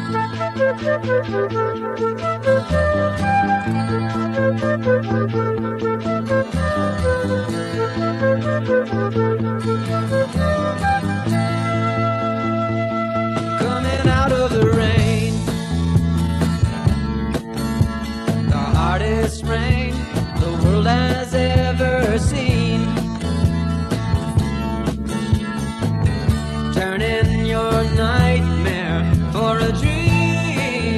Coming out of the rain, the hardest rain the world has ever seen. Turning your nightmare for a dream.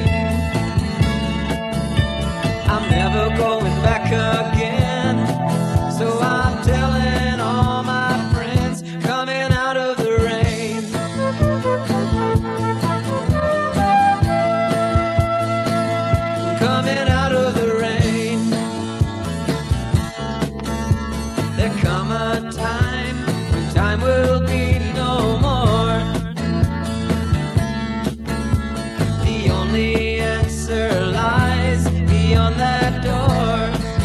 I'm never going back again, so I'm telling all my friends, coming out of the rain. Coming out of the rain. There come a time when time will be no more. The only answer lies beyond that door.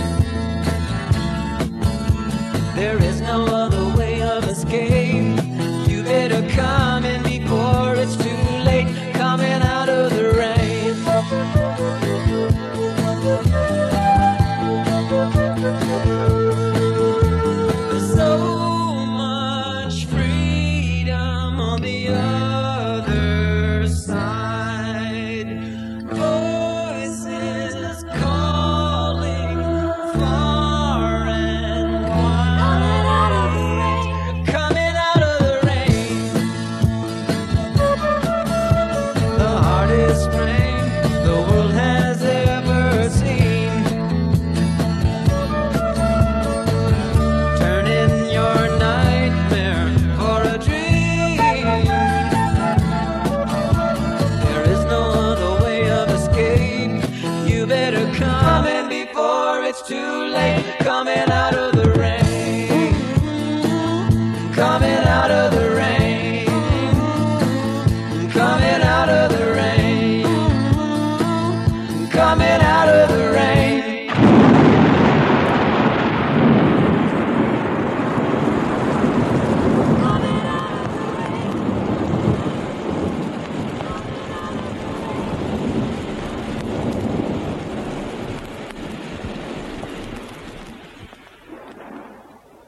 There is no other way of escape. You better come in before it's too late. Coming out of the rain. There's so much freedom on the other side. Voices calling far and wide. Coming out of the rain. The hardest rain the world has ever seen. Turning your nightmare for a dream. There is no other way of escape. You better come in before it's too late. Coming out of the rain. Coming